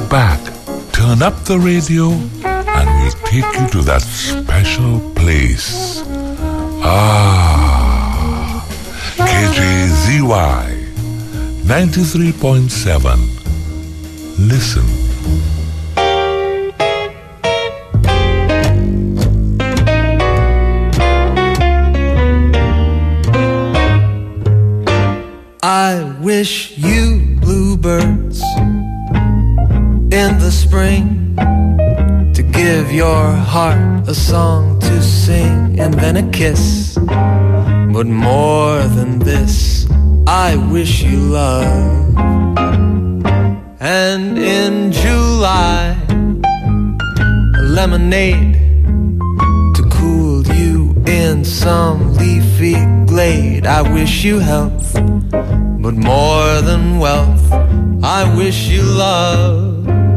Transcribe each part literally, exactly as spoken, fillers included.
back, turn up the radio, and we'll take you to that special place. Ah, K J Z Y ninety-three point seven. Listen. I wish you bluebirds in the spring to give your heart a song to sing and then a kiss. But more than this, I wish you love. And in July, a lemonade to cool you in some leafy glade. I wish you health, but more than wealth, I wish you love.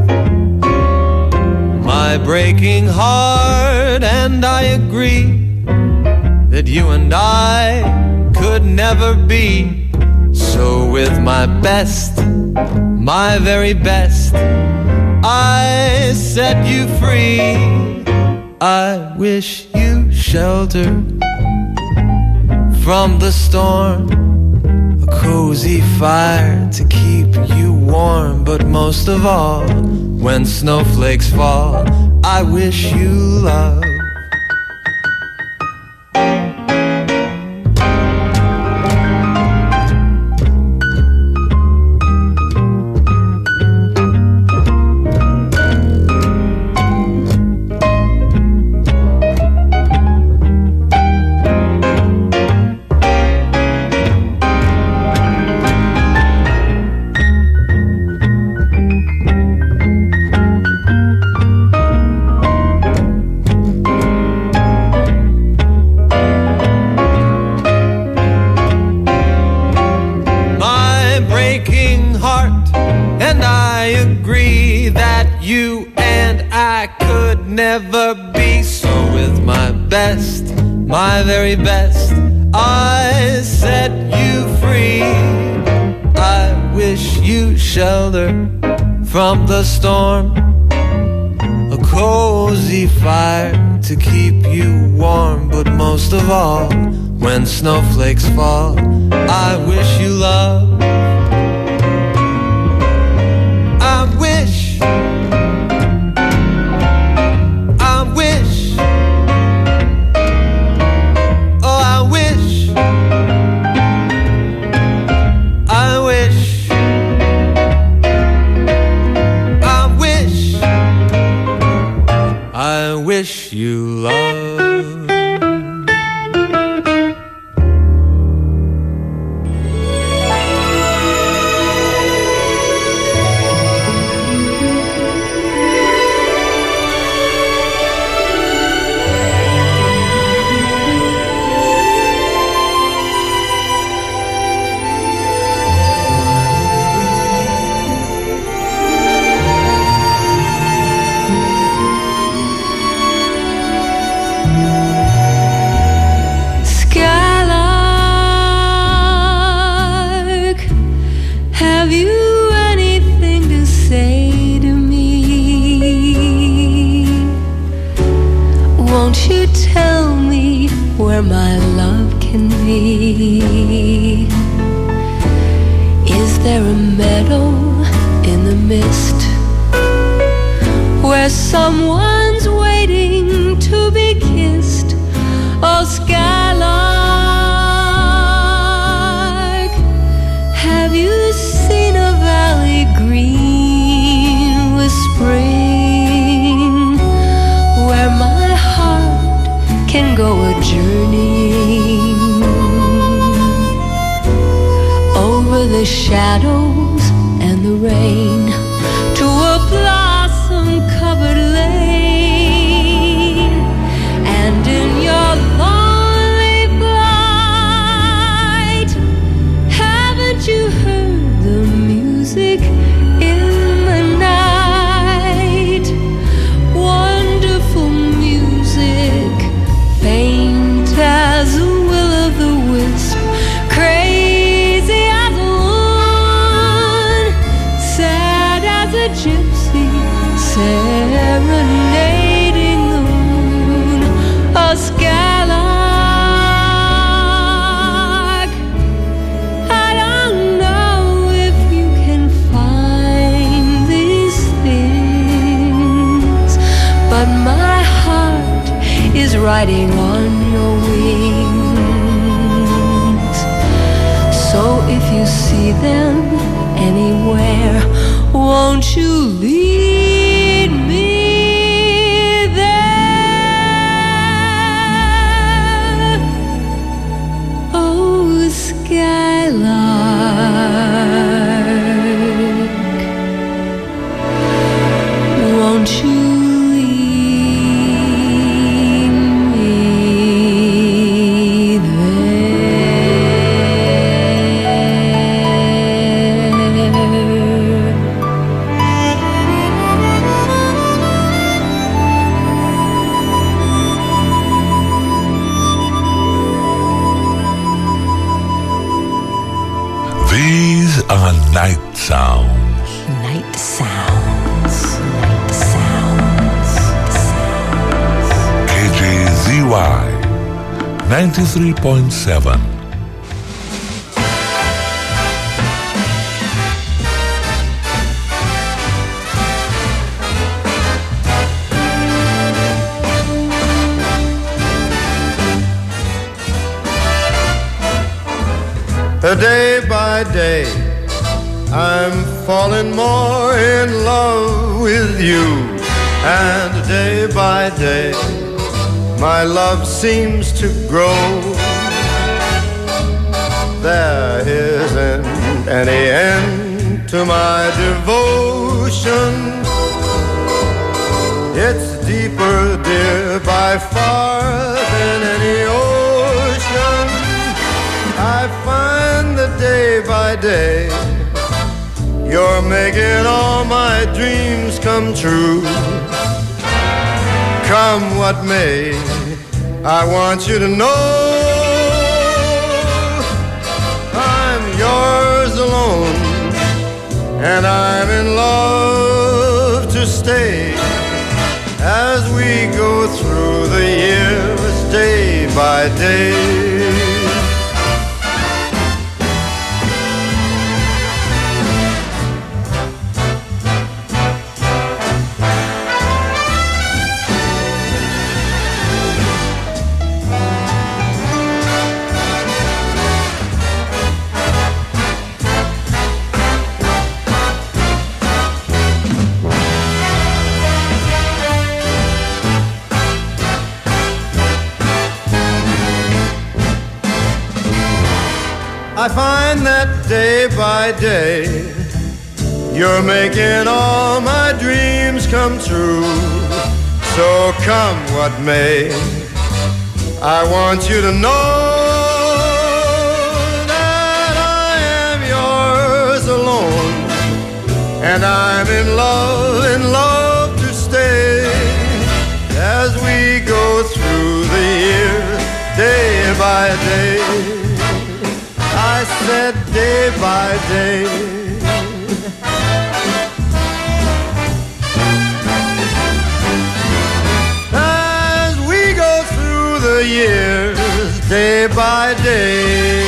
My breaking heart and I agree that you and I could never be. So with my best, my very best, I set you free. I wish you shelter from the storm, a cozy fire to keep you warm. But most of all, when snowflakes fall, I wish you love. Never be. So with my best, my very best, I set you free. I wish you shelter from the storm, a cozy fire to keep you warm. But most of all, when snowflakes fall, I wish you love. I wish wish you love. My love can be. Is there a meadow in the mist where someone's waiting to be kissed? Oh, skylark, have you seen a valley green with spring, where my heart can go a journeying over the shadows and the rain to a blossom-covered lane? And in your lonely flight, haven't you heard the music in the night? Wonderful music, faint as a will-o'-the-wisp, crazy as a riding on your wings. So if you see them anywhere, won't you lead me there? Oh, skylark, won't you are night sounds. Night sounds. Night sounds. Sounds. K J Z Y ninety-three point seven. Day by day, I'm falling more in love with you. And day by day, my love seems to grow. There isn't any end to my devotion. It's deeper, dear, by far than any ocean. I find that day by day, you're making all my dreams come true. Come what may, I want you to know I'm yours alone, and I'm in love to stay as we go through the years day by day. I find that day by day, you're making all my dreams come true. So come what may, I want you to know that I am yours alone, and I'm in love, in love to stay as we go through the years day by day. I said day by day. As we go through the years, day by day.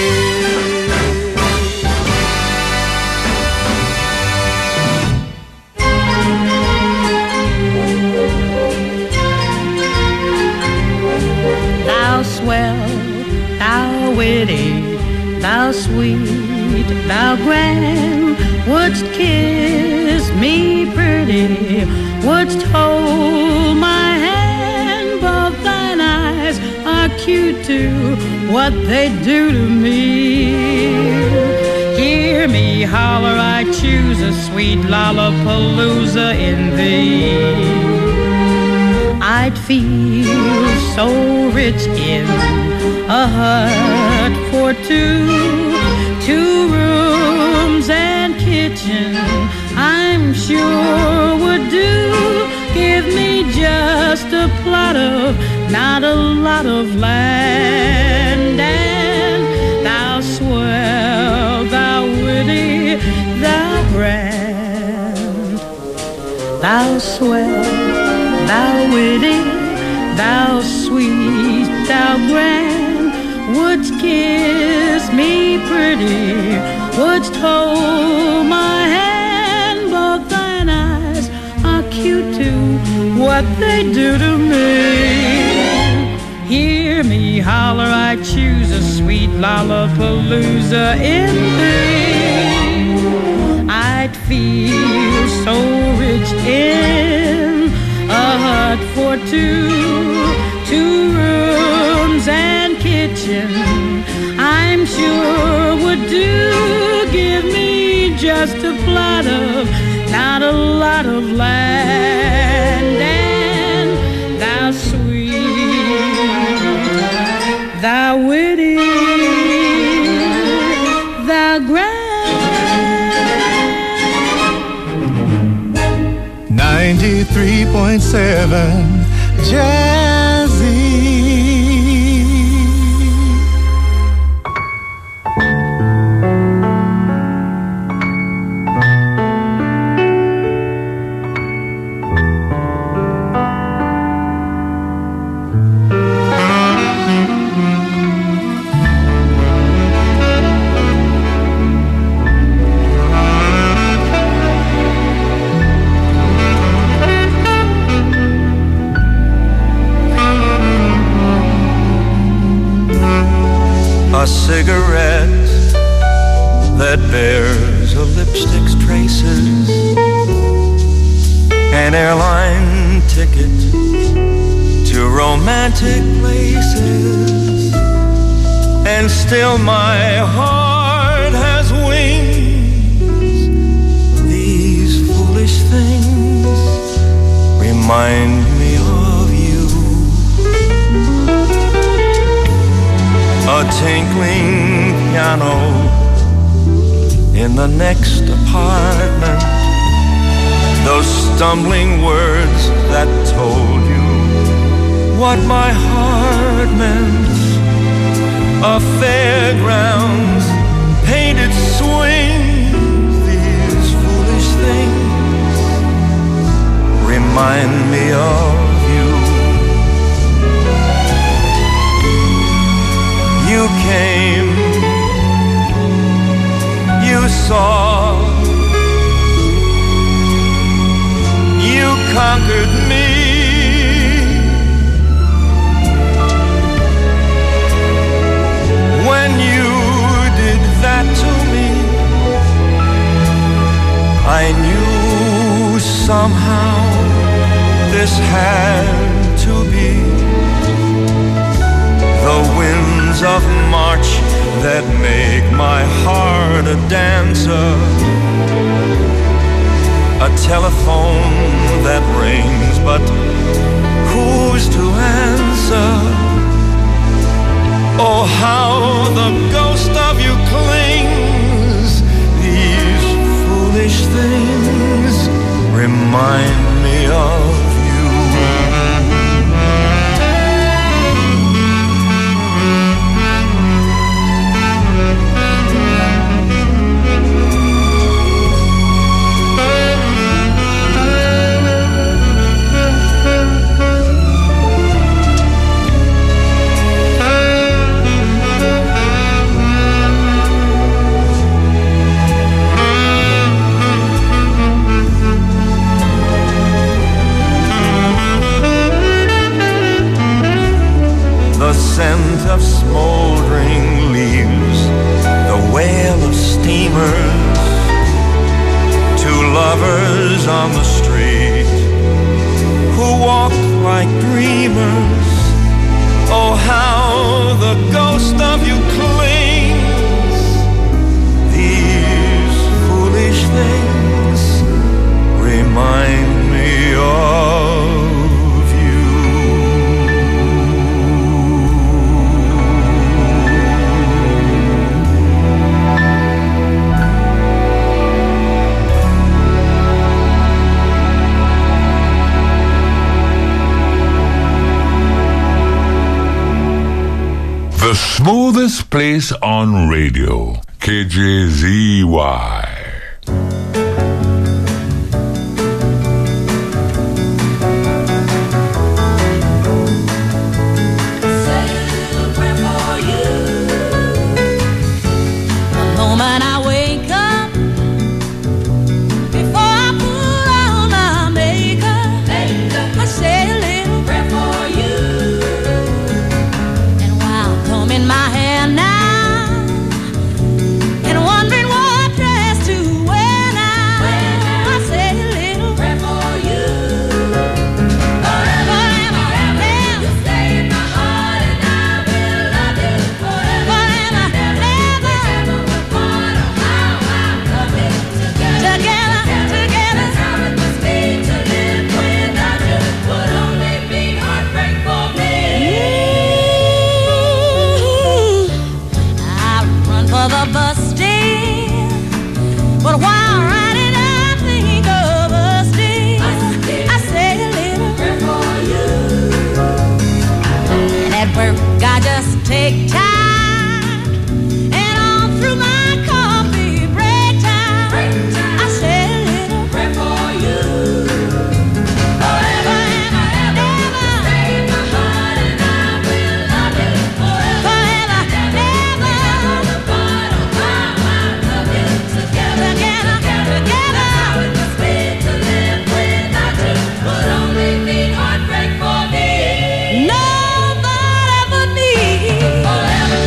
Thou swell, thou witty, thou sweet, thou grand, wouldst kiss me pretty, wouldst hold my hand, but thine eyes are cute too, what they do to me. Hear me holler, I choose a sweet lollapalooza in thee. I'd feel so rich in a hut for two, two rooms and kitchen, I'm sure would do. Give me just a plot of, not a lot of land, and thou swell, thou witty, thou grand, thou swell, thou witty, thou sweet, thou grand, wouldst kiss me pretty, wouldst hold my hand, but thine eyes are cute too, what they do to me. I choose a sweet Lollapalooza in thee. I'd feel so rich in a hut for two, two rooms and kitchen, I'm sure would do. Give me just a plot of, not a lot of land, and thou sweet, thou witty, thou grand. ninety-three point seven Jazzy. A cigarette that bears a lipstick's traces, an airline ticket to romantic places, and still my heart has wings. These foolish things remind me of you. A tinkling piano in the next apartment, those stumbling words that told you what my heart meant. A fairgrounds, painted swings. These foolish things remind me of you. You came, you saw, you conquered me. When you did that to me, I knew somehow this had to be. The winds of March that make my heart a dancer, a telephone that rings, but who's to answer? Oh, how the ghost of you clings. These foolish things remind me of you. The scent of smoldering leaves, the wail of steamers, two lovers on the street who walk like dreamers. Oh, how the ghost of you clings. These foolish things remind me of the smoothest place on radio, K J Z Y. In my where God just take time, and all through my coffee break time, break time. I said a little prayer for you. Forever and ever, stay in my heart, and I will love you forever, forever and ever. The bottom, how I love you together, together, together. How it must be to live without you would only mean heartbreak for me. Nobody but me. Forever.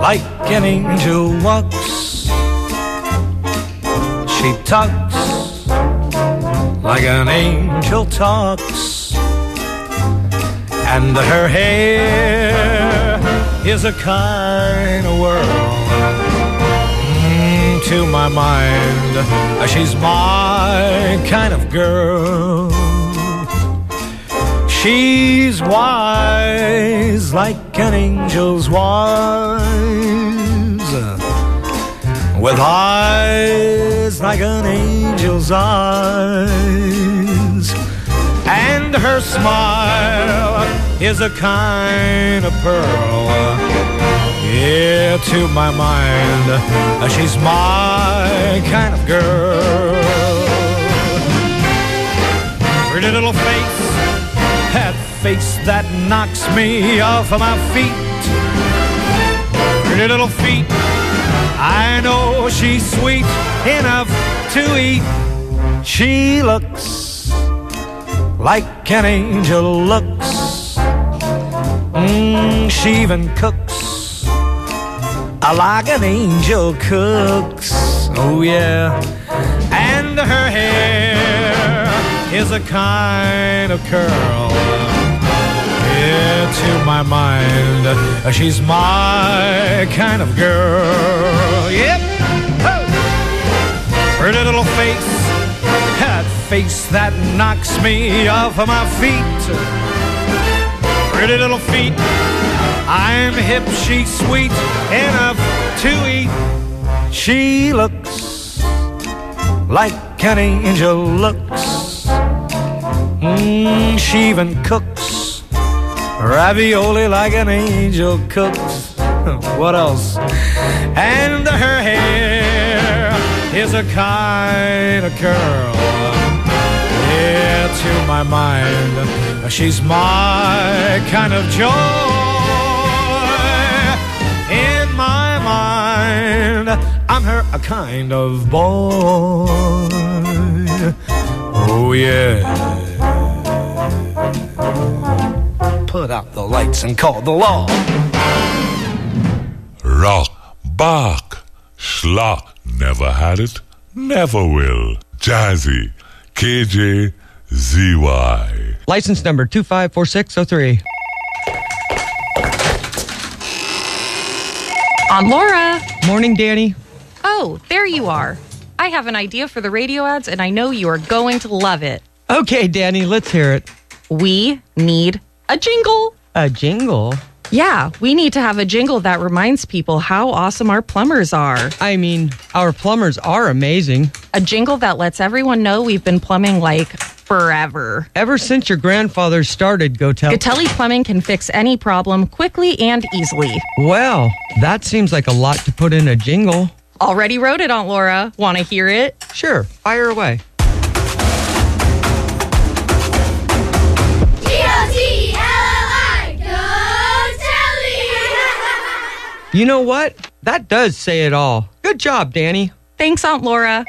like an angel walks. She talks like an angel talks. And her hair is a kind of whirl. Mm, to my mind, she's my kind of girl. She's wise like an angel's wise, with eyes like an angel's eyes. And her smile is a kind of pearl. Yeah, to my mind, she's my kind of girl. Pretty little face, that face that knocks me off of my feet. Pretty little feet, I know she's sweet enough to eat. She looks like an angel looks. Mm, she even cooks like an angel cooks. Oh yeah. And her hair is a kind of curl. Yeah, to my mind, she's my kind of girl. Yep. Oh. Pretty little face, that face that knocks me off of my feet. Pretty little feet, I'm hip, she's sweet enough to eat. She looks like an angel looks. Mm, she even cooks ravioli like an angel cooks. What else? And her hair is a kind of curl. Yeah, to my mind, she's my kind of joy. In my mind, I'm her a kind of boy. Oh yeah. Put out the lights and call the law. Rock, Bach, Schlock, never had it, never will. Jazzy, K J Z Y. License number two five four six zero three. Aunt Laura. Morning, Danny. Oh, there you are. I have an idea for the radio ads, and I know you are going to love it. Okay, Danny, let's hear it. We need a jingle. A jingle? Yeah, we need to have a jingle that reminds people how awesome our plumbers are. I mean, our plumbers are amazing. A jingle that lets everyone know we've been plumbing like forever. Ever since your grandfather started Gotelli. Gotelli Plumbing can fix any problem quickly and easily. Well, that seems like a lot to put in a jingle. Already wrote it, Aunt Laura. Want to hear it? Sure, fire away. You know what? That does say it all. Good job, Danny. Thanks, Aunt Laura.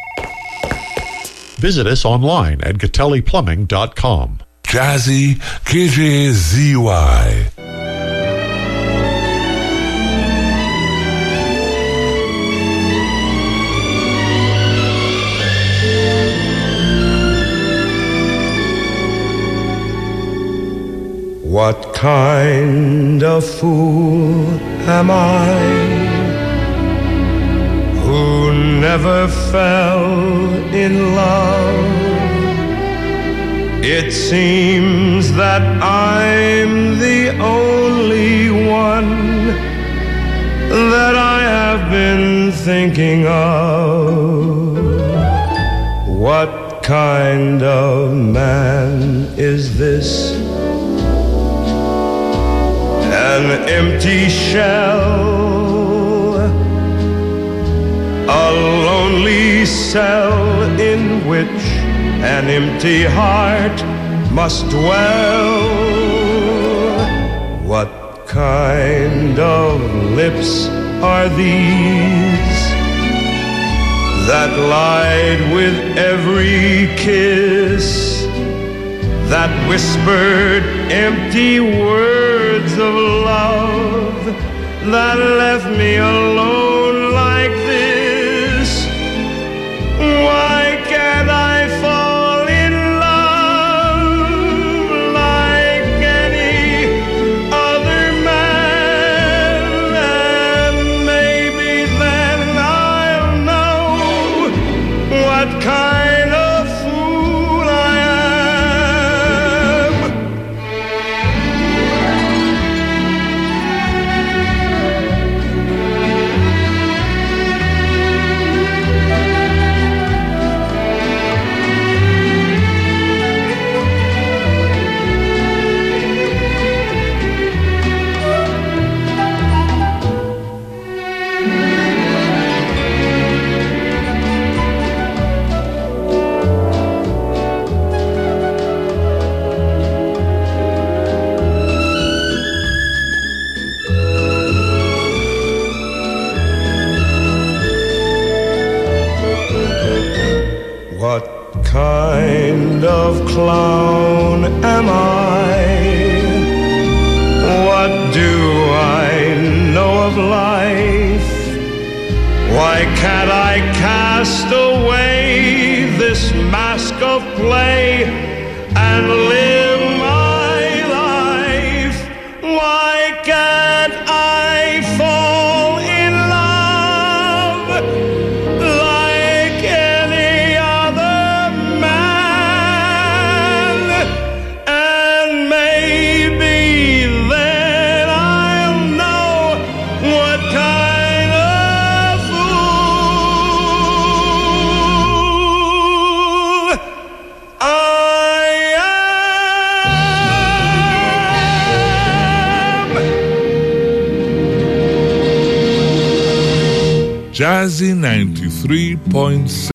Visit us online at Gotelli Plumbing dot com. Jazzy, K J Z Y. What kind of fool am I who never fell in love? It seems that I'm the only one that I have been thinking of. What kind of man is this? An empty shell, a lonely cell in which an empty heart must dwell. What kind of lips are these that lied with every kiss, that whispered empty words of love that left me alone like this. Why can't I fall in love like any other man? And maybe then I'll know what kind of fool I am. What kind of clown am I? What do I know of life? Why can't I cast away this mask of play and live my life? Why can't I fall in love like any other man? And maybe then I'll know what kind of fool I am. Jazzy ninety-three point six.